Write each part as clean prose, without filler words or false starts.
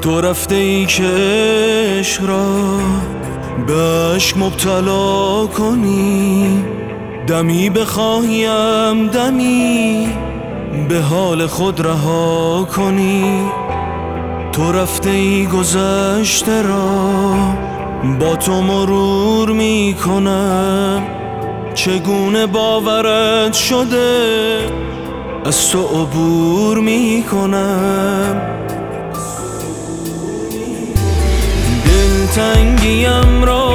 تو رفته ای که عشق را به عشق مبتلا کنی، دمی بخواهیم دمی به حال خود رها کنی. تو رفته ای گذشته را با تو مرور می کنم، چگونه باورت شده از تو عبور می کنم. دلتنگیم را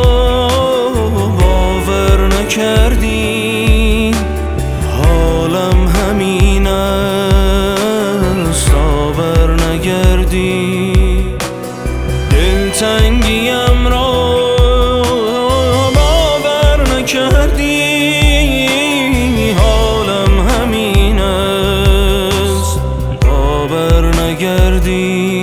باور نکردی، حالم همین است باور نگردی. دلتنگیم را باور نکردی، حالم همین است باور نگردی.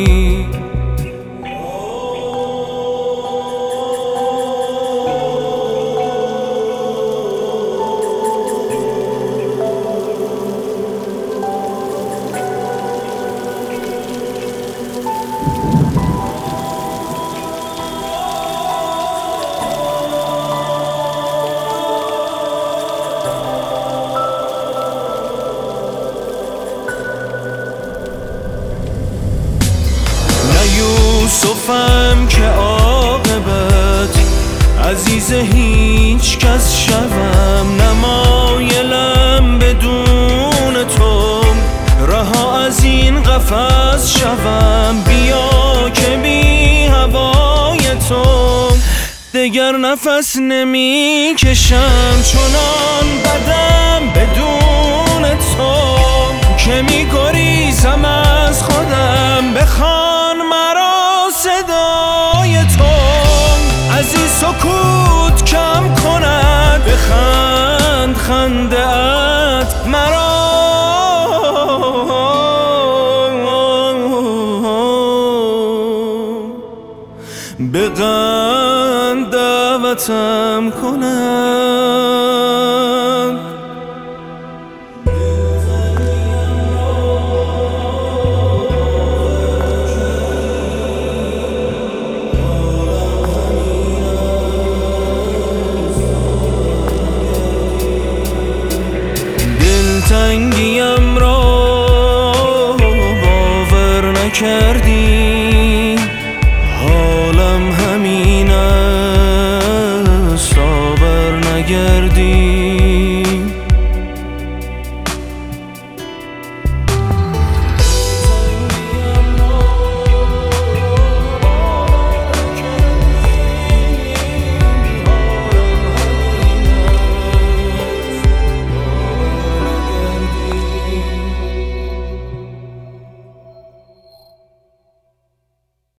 یوسفم که عاقبت عزیز هیچ کس شوم، نمایلم بدون تو رها از این قفس شوم. بیا که بی هوای تو دگر نفس نمی کشم، چنان بدم بدون تو که می گریزم از خودم. بخوان مرا صدای تو از این سکوت کم کند، بخند خنده ات مرا به قند دعوتم کند. دلتنگیم را باور نکردی،